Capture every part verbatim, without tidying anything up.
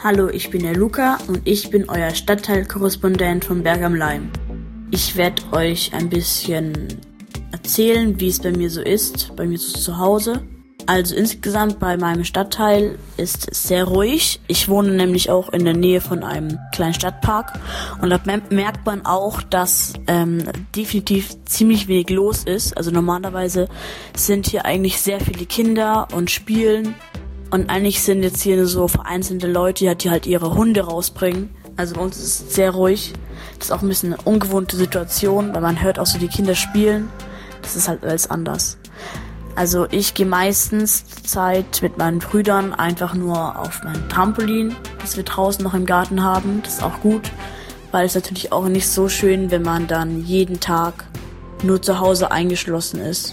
Hallo, ich bin der Luca und ich bin euer Stadtteilkorrespondent von Berg am Laim. Ich werde euch ein bisschen erzählen, wie es bei mir so ist, bei mir so zu Hause. Also insgesamt bei meinem Stadtteil ist es sehr ruhig. Ich wohne nämlich auch in der Nähe von einem kleinen Stadtpark und da merkt man auch, dass ähm, definitiv ziemlich wenig los ist. Also normalerweise sind hier eigentlich sehr viele Kinder und spielen und eigentlich sind jetzt hier so vereinzelte Leute, die halt ihre Hunde rausbringen. Also bei uns ist es sehr ruhig. Das ist auch ein bisschen eine ungewohnte Situation, weil man hört auch so die Kinder spielen. Das ist halt alles anders. Also ich gehe meistens Zeit mit meinen Brüdern einfach nur auf mein Trampolin, das wir draußen noch im Garten haben. Das ist auch gut, weil es natürlich auch nicht so schön, wenn man dann jeden Tag nur zu Hause eingeschlossen ist.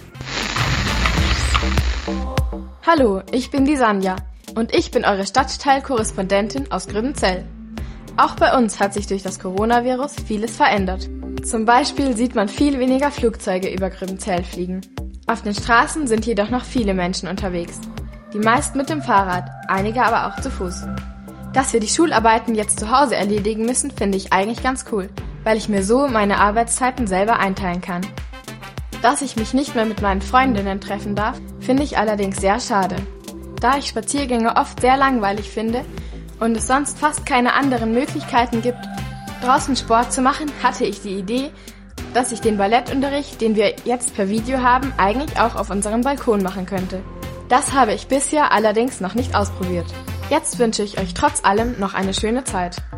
Hallo, ich bin die Sanja und ich bin eure Stadtteilkorrespondentin aus Grübenzell. Auch bei uns hat sich durch das Coronavirus vieles verändert. Zum Beispiel sieht man viel weniger Flugzeuge über Grübenzell fliegen. Auf den Straßen sind jedoch noch viele Menschen unterwegs. Die meisten mit dem Fahrrad, einige aber auch zu Fuß. Dass wir die Schularbeiten jetzt zu Hause erledigen müssen, finde ich eigentlich ganz cool, weil ich mir so meine Arbeitszeiten selber einteilen kann. Dass ich mich nicht mehr mit meinen Freundinnen treffen darf, finde ich allerdings sehr schade. Da ich Spaziergänge oft sehr langweilig finde und es sonst fast keine anderen Möglichkeiten gibt, draußen Sport zu machen, hatte ich die Idee, dass ich den Ballettunterricht, den wir jetzt per Video haben, eigentlich auch auf unserem Balkon machen könnte. Das habe ich bisher allerdings noch nicht ausprobiert. Jetzt wünsche ich euch trotz allem noch eine schöne Zeit.